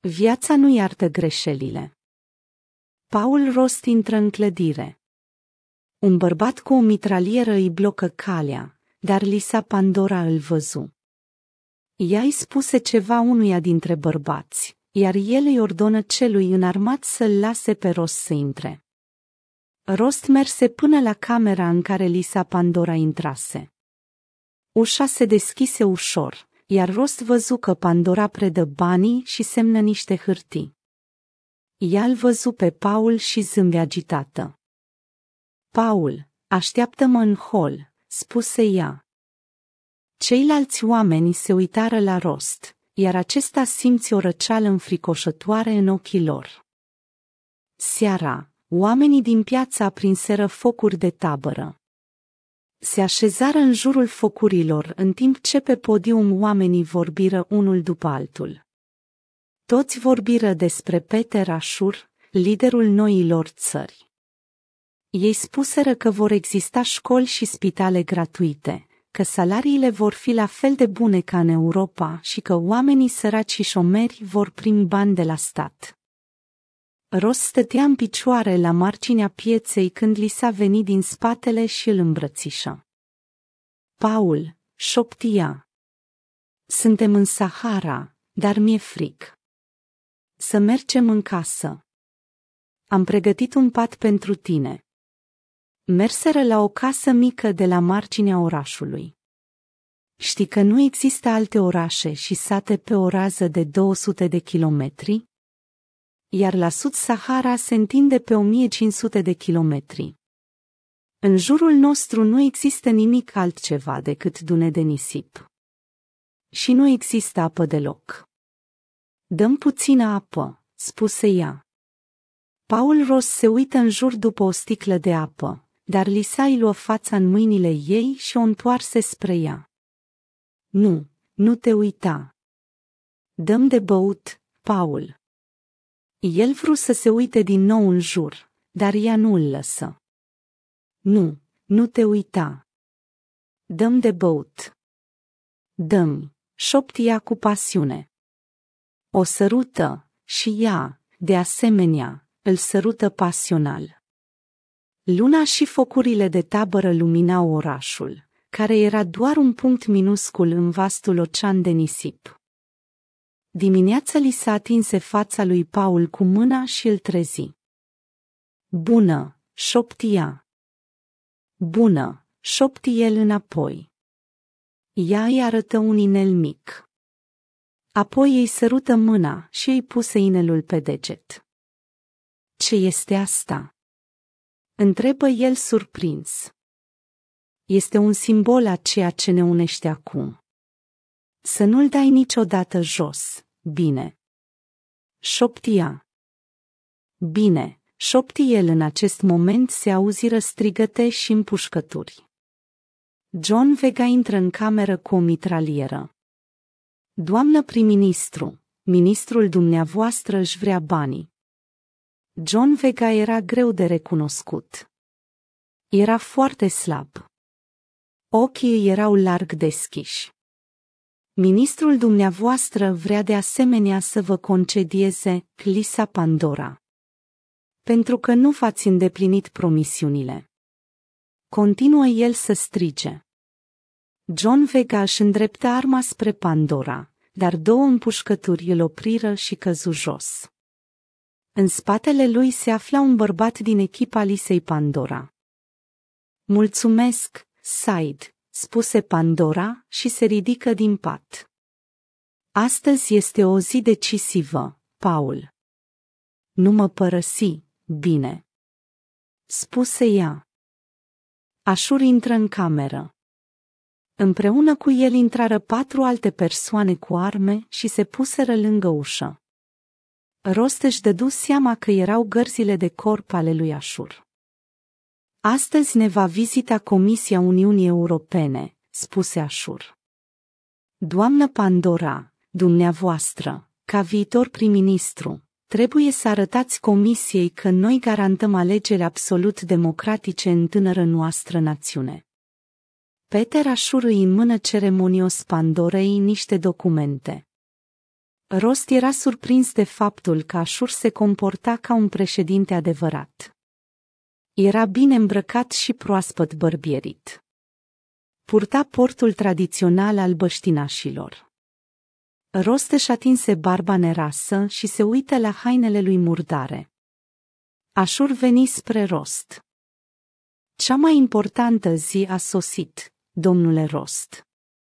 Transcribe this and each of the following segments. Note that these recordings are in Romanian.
Viața nu iartă greșelile. Paul Rost intră în clădire. Un bărbat cu o mitralieră îi blocă calea, dar Lisa Pandora îl văzu. Ea îi spuse ceva unuia dintre bărbați, iar el îi ordonă celui înarmat să-l lase pe Rost să intre. Rost merse până la camera în care Lisa Pandora intrase. Ușa se deschise ușor, iar Rost văzu că Pandora predă banii și semnă niște hârtii. Ea îl văzu pe Paul și zâmbi agitată. "Paul, așteaptă-mă în hol," spuse ea. Ceilalți oameni se uitară la Rost, iar acesta simți o răceală înfricoșătoare în ochii lor. Seara, oamenii din piață aprinseră focuri de tabără. Se așezară în jurul focurilor, în timp ce pe podium oamenii vorbiră unul după altul. Toți vorbiră despre Peter Ashur, liderul noilor țări. Ei spuseră că vor exista școli și spitale gratuite, că salariile vor fi la fel de bune ca în Europa și că oamenii săraci și șomeri vor primi bani de la stat. Rost stătea în picioare la marginea pieței când li s-a venit din spatele și îl îmbrățișă. "Paul," șoptia, "suntem în Sahara, dar mi-e fric. Să mergem în casă. Am pregătit un pat pentru tine." Merseră la o casă mică de la marginea orașului. "Știi că nu există alte orașe și sate pe o rază de 200 de kilometri? Iar la sud Sahara se întinde pe 1500 de kilometri. În jurul nostru nu există nimic altceva decât dune de nisip. Și nu există apă deloc." "Dăm puțină apă," spuse ea. Paul Rost se uită în jur după o sticlă de apă, dar Lisa îi luă fața în mâinile ei și o întoarse spre ea. "Nu, nu te uita. Dăm de băut, Paul." El vrut să se uite din nou în jur, dar ea nu îl lăsă. "Nu, nu te uita. Dăm de băut." "Dă-mi," șopti ea cu pasiune. O sărută și ea, de asemenea, îl sărută pasional. Luna și focurile de tabără luminau orașul, care era doar un punct minuscul în vastul ocean de nisip. Dimineața li s-a atinse fața lui Paul cu mâna și îl trezi. "Bună," șopti ea. "Bună," șopti el înapoi. Ea îi arătă un inel mic. Apoi îi sărută mâna și îi puse inelul pe deget. "Ce este asta?" întrebă el surprins. "Este un simbol a ceea ce ne unește acum. Să nu-l dai niciodată jos, bine?" șopti ea. "Bine," șopti el. În acest moment se auziră strigăte și împușcături. John Vega intră în cameră cu o mitralieră. "Doamnă prim-ministru, ministrul dumneavoastră își vrea banii." John Vega era greu de recunoscut. Era foarte slab. Ochii îi erau larg deschiși. "Ministrul dumneavoastră vrea de asemenea să vă concedieze, Lisa Pandora. Pentru că nu v-ați îndeplinit promisiunile." Continuă el să strige. John Vega își îndreptă arma spre Pandora, dar două împușcături îl opriră și căzu jos. În spatele lui se afla un bărbat din echipa Lisei Pandora. "Mulțumesc, Said," spuse Pandora și se ridică din pat. "Astăzi este o zi decisivă, Paul. Nu mă părăsi, bine?" spuse ea. Ashur intră în cameră. Împreună cu el intrară 4 alte persoane cu arme și se puseră lângă ușă. Rost își dădu seama că erau gărzile de corp ale lui Ashur. "Astăzi ne va vizita Comisia Uniunii Europene," spuse Ashur. "Doamnă Pandora, dumneavoastră, ca viitor prim-ministru, trebuie să arătați Comisiei că noi garantăm alegeri absolut democratice în tânără noastră națiune." Peter Ashur îi înmână ceremonios Pandorei niște documente. Rost era surprins de faptul că Așur se comporta ca un președinte adevărat. Era bine îmbrăcat și proaspăt bărbierit. Purta portul tradițional al băștinașilor. Rost își atinse barba nerasă și se uită la hainele lui murdare. Așur veni spre Rost. Cea mai importantă zi a sosit, domnule Rost.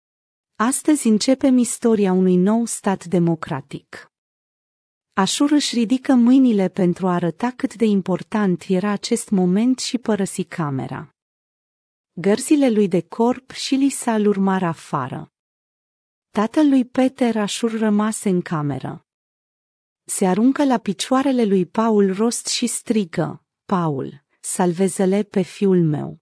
Astăzi începem istoria unui nou stat democratic. Așur își ridică mâinile pentru a arăta cât de important era acest moment și părăsi camera. Gărzile lui de corp și Lisa îl urmară afară. Tatăl lui Peter Așur rămase în cameră. Se aruncă la picioarele lui Paul Rost și strigă: Paul, salvează-le pe fiul meu.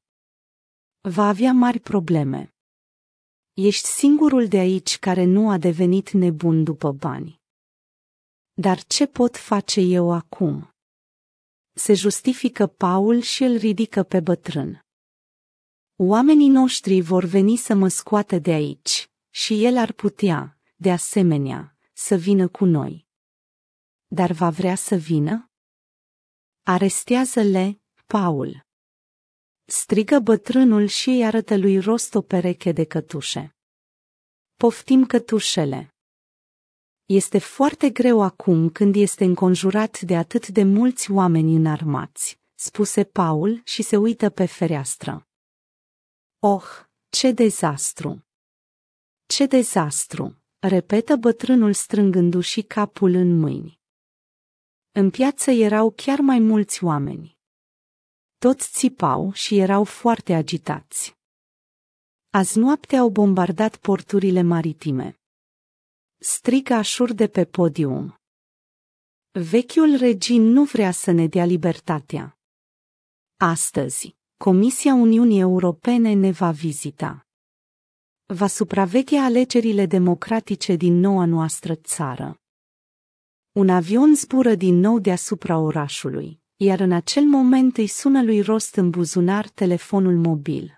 Va avea mari probleme. Ești singurul de aici care nu a devenit nebun după bani. Dar ce pot face eu acum? Se justifică Paul și îl ridică pe bătrân. Oamenii noștri vor veni să mă scoată de aici și el ar putea, de asemenea, să vină cu noi. Dar va vrea să vină? Arestează-le, Paul! Strigă bătrânul și îi arătă lui Rost o pereche de cătușe. Poftim cătușele. Este foarte greu acum când este înconjurat de atât de mulți oameni înarmați, spuse Paul și se uită pe fereastră. Oh, ce dezastru! Ce dezastru! Repetă bătrânul strângându-și capul în mâini. În piață erau chiar mai mulți oameni. Toți țipau și erau foarte agitați. Azi noapte au bombardat porturile maritime. Strigă Așur de pe podium. Vechiul regim nu vrea să ne dea libertatea. Astăzi, Comisia Uniunii Europene ne va vizita. Va supraveghea alegerile democratice din noua noastră țară. Un avion zbură din nou deasupra orașului, iar în acel moment îi sună lui Rost în buzunar telefonul mobil.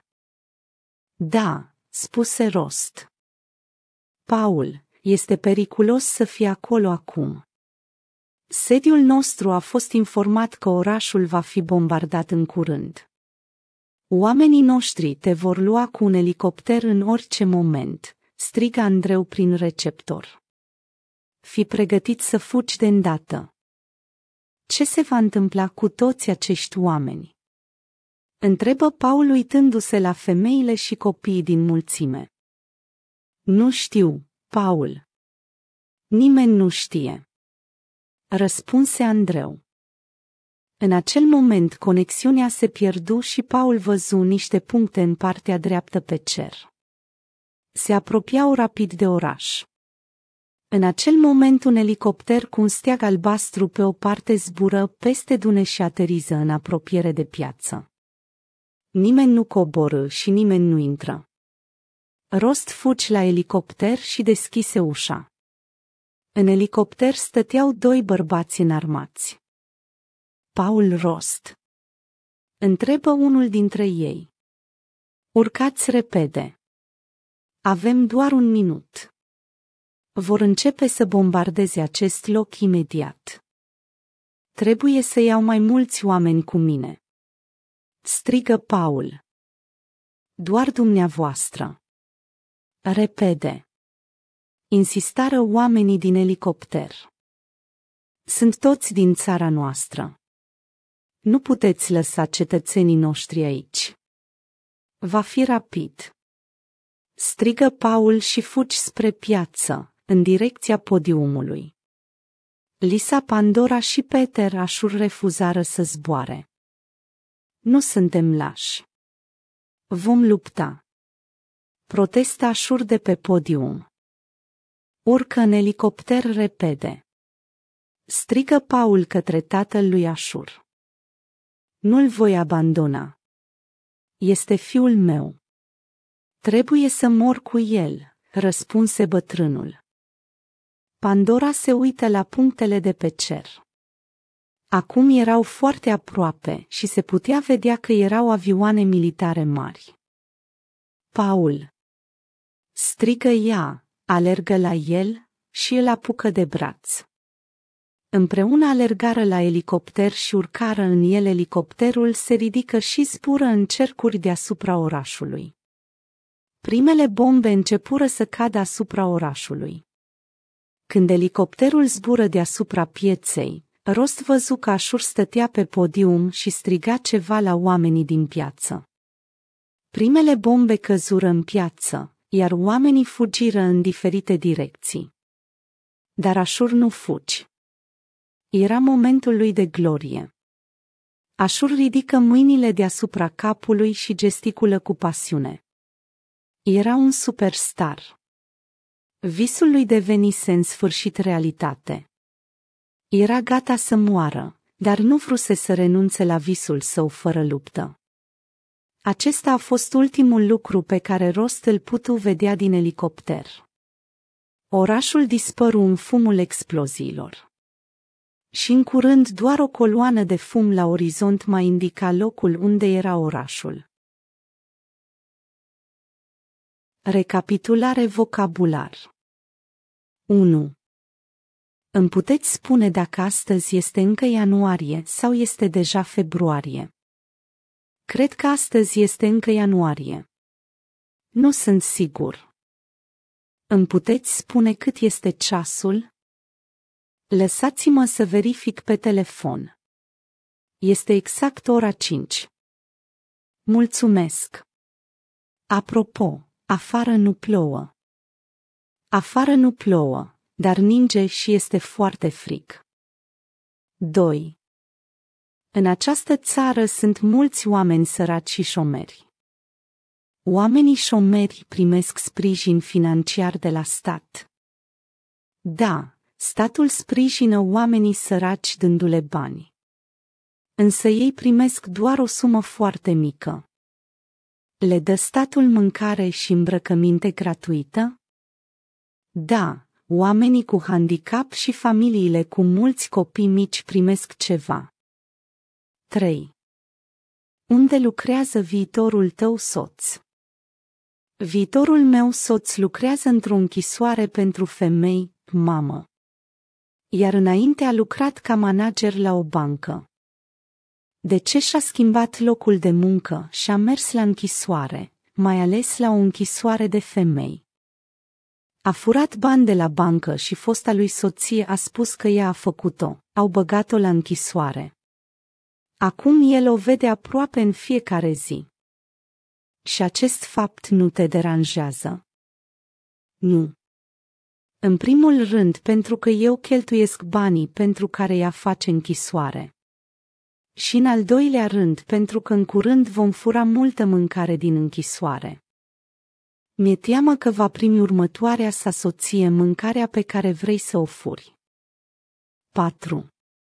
Da, spuse Rost. Paul, este periculos să fie acolo acum. Sediul nostru a fost informat că orașul va fi bombardat în curând. Oamenii noștri te vor lua cu un elicopter în orice moment, strigă Andreu prin receptor. Fii pregătit să fugi de îndată. Ce se va întâmpla cu toți acești oameni? Întrebă Paul uitându-se la femeile și copiii din mulțime. Nu știu, Paul. Nimeni nu știe. Răspunse Andreu. În acel moment conexiunea se pierdu și Paul văzu niște puncte în partea dreaptă pe cer. Se apropiau rapid de oraș. În acel moment un elicopter cu un steag albastru pe o parte zbură peste dune și ateriză în apropiere de piață. Nimeni nu coboră și nimeni nu intră. Rost fugi la elicopter și deschise ușa. În elicopter stăteau doi bărbați înarmați. Paul Rost. Întrebă unul dintre ei. Urcați repede. Avem doar un minut. Vor începe să bombardeze acest loc imediat. Trebuie să iau mai mulți oameni cu mine. Strigă Paul. Doar dumneavoastră. Repede. Insistară oamenii din elicopter. Sunt toți din țara noastră. Nu puteți lăsa cetățenii noștri aici. Va fi rapid. Strigă Paul și fugi spre piață, în direcția podiumului. Lisa, Pandora și Peter Așur refuzară să zboare. Nu suntem lași. Vom lupta. Protestă Așur de pe podium. Urcă în elicopter repede. Strigă Paul către tatăl lui Așur. Nu-l voi abandona. Este fiul meu. Trebuie să mor cu el, răspunse bătrânul. Pandora se uită la punctele de pe cer. Acum erau foarte aproape și se putea vedea că erau avioane militare mari. Paul. Strigă ea, alergă la el, și îl apucă de braț. Împreună alergară la elicopter și urcară în el. Elicopterul se ridică și zbură în cercuri deasupra orașului. Primele bombe începură să cadă asupra orașului. Când elicopterul zbură deasupra pieței, Rost văzu că Ashur stătea pe podium și striga ceva la oamenii din piață. Primele bombe căzură în piață, iar oamenii fugiră în diferite direcții. Dar Ashur nu fugi. Era momentul lui de glorie. Ashur ridică mâinile deasupra capului și gesticulă cu pasiune. Era un superstar. Visul lui devenise în sfârșit realitate. Era gata să moară, dar nu vruse să renunțe la visul său fără luptă. Acesta a fost ultimul lucru pe care Rost îl putu vedea din elicopter. Orașul dispăru în fumul exploziilor. Și în curând doar o coloană de fum la orizont mai indica locul unde era orașul. Recapitulare vocabular. 1. Îmi puteți spune dacă astăzi este încă ianuarie sau este deja februarie? Cred că astăzi este încă ianuarie. Nu sunt sigur. Îmi puteți spune cât este ceasul? Lăsați-mă să verific pe telefon. Este exact ora 5. Mulțumesc. Apropo, afară nu plouă. Afară nu plouă, dar ninge și este foarte frig. 2. În această țară sunt mulți oameni săraci și șomeri. Oamenii șomeri primesc sprijin financiar de la stat. Da, statul sprijină oamenii săraci dându-le bani. Însă ei primesc doar o sumă foarte mică. Le dă statul mâncare și îmbrăcăminte gratuită? Da, oamenii cu handicap și familiile cu mulți copii mici primesc ceva. 3. Unde lucrează viitorul tău soț? Viitorul meu soț lucrează într-o închisoare pentru femei, mamă. Iar înainte a lucrat ca manager la o bancă. De ce și-a schimbat locul de muncă și a mers la închisoare, mai ales la o închisoare de femei? A furat bani de la bancă și fosta lui soție a spus că ea a făcut-o, au băgat-o la închisoare. Acum el o vede aproape în fiecare zi. Și acest fapt nu te deranjează? Nu. În primul rând pentru că eu cheltuiesc banii pentru care ea face închisoare. Și în al doilea rând pentru că în curând vom fura multă mâncare din închisoare. Mi-e teamă că va primi următoarea sa soție mâncarea pe care vrei să o furi. 4.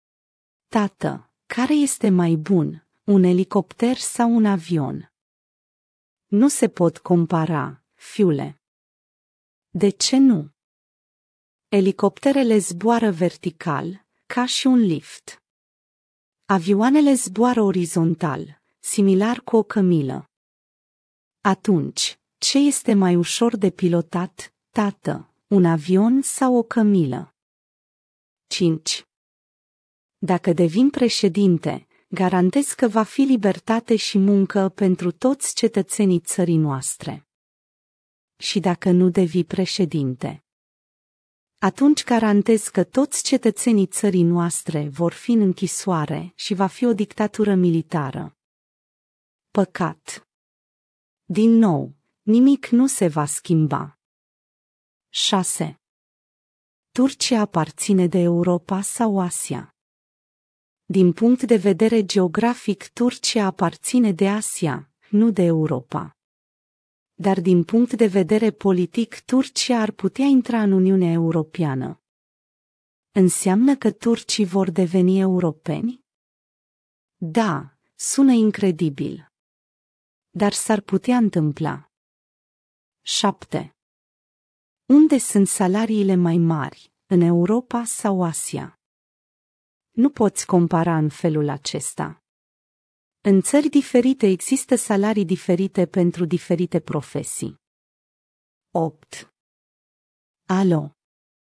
Tată, care este mai bun, un elicopter sau un avion? Nu se pot compara, fiule. De ce nu? Elicopterele zboară vertical, ca și un lift. Avioanele zboară orizontal, similar cu o cămilă. Atunci, ce este mai ușor de pilotat, tată, un avion sau o cămilă? 5. Dacă devin președinte, garantez că va fi libertate și muncă pentru toți cetățenii țării noastre. Și dacă nu devii președinte, atunci garantez că toți cetățenii țării noastre vor fi în închisoare și va fi o dictatură militară. Păcat. Din nou, nimic nu se va schimba. 6. Turcia aparține de Europa sau Asia? Din punct de vedere geografic, Turcia aparține de Asia, nu de Europa. Dar din punct de vedere politic, Turcia ar putea intra în Uniunea Europeană. Înseamnă că turcii vor deveni europeni? Da, sună incredibil. Dar s-ar putea întâmpla. 7. Unde sunt salariile mai mari, în Europa sau Asia? Nu poți compara în felul acesta. În țări diferite există salarii diferite pentru diferite profesii. 8. Alo.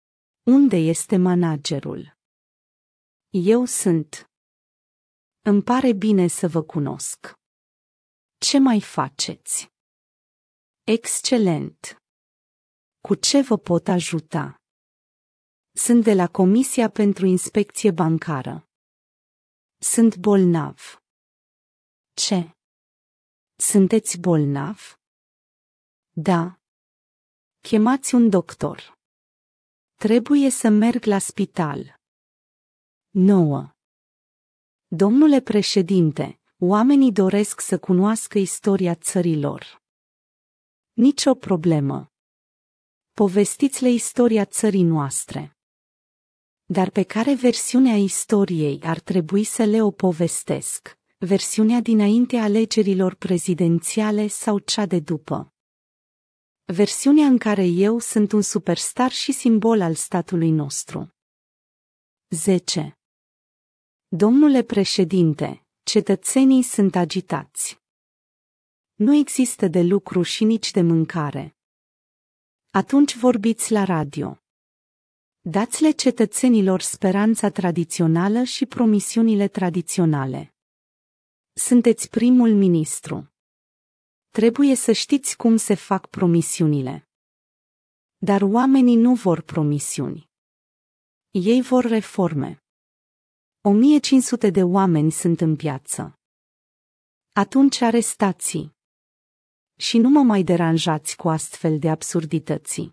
Unde este managerul? Eu sunt. Îmi pare bine să vă cunosc. Ce mai faceți? Excelent. Cu ce vă pot ajuta? Sunt de la Comisia pentru Inspecție Bancară. Sunt bolnav. Ce? Sunteți bolnav? Da. Chemați un doctor. Trebuie să merg la spital. 9. Domnule președinte, oamenii doresc să cunoască istoria țărilor. Nicio problemă. Povestiți-le istoria țării noastre. Dar pe care versiune a istoriei ar trebui să le o povestesc? Versiunea dinainte alegerilor prezidențiale sau cea de după? Versiunea în care eu sunt un superstar și simbol al statului nostru. 10. Domnule președinte, cetățenii sunt agitați. Nu există de lucru și nici de mâncare. Atunci vorbiți la radio. Dați-le cetățenilor speranța tradițională și promisiunile tradiționale. Sunteți primul ministru. Trebuie să știți cum se fac promisiunile. Dar oamenii nu vor promisiuni. Ei vor reforme. 1500 de oameni sunt în piață. Atunci arestați. Și nu mă mai deranjați cu astfel de absurdități.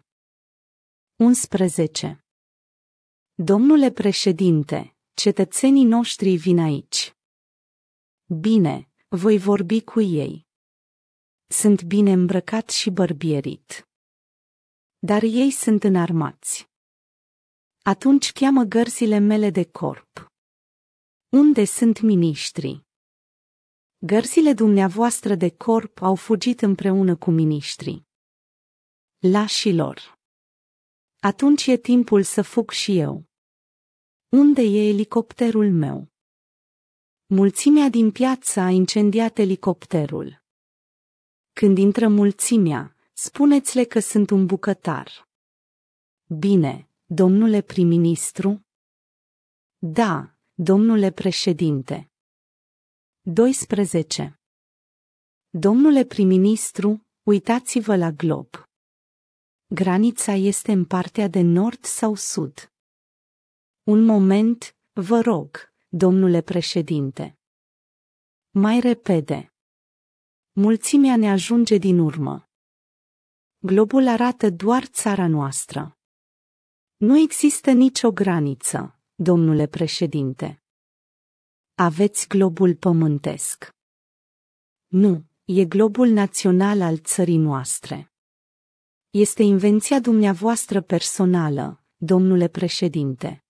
11. Domnule președinte, cetățenii noștri vin aici. Bine, voi vorbi cu ei. Sunt bine îmbrăcat și bărbierit. Dar ei sunt înarmați. Atunci cheamă gărzile mele de corp. Unde sunt miniștrii? Gărzile dumneavoastră de corp au fugit împreună cu miniștrii. Lașilor. Atunci e timpul să fug și eu. Unde e elicopterul meu? Mulțimea din piață a incendiat elicopterul. Când intră mulțimea, spuneți-le că sunt un bucătar. Bine, domnule prim-ministru? Da, domnule președinte. 12. Domnule prim-ministru, uitați-vă la glob. Granița este în partea de nord sau sud? Un moment, vă rog, domnule președinte. Mai repede. Mulțimea ne ajunge din urmă. Globul arată doar țara noastră. Nu există nicio graniță, domnule președinte. Aveți globul pământesc. Nu, e globul național al țării noastre. Este invenția dumneavoastră personală, domnule președinte.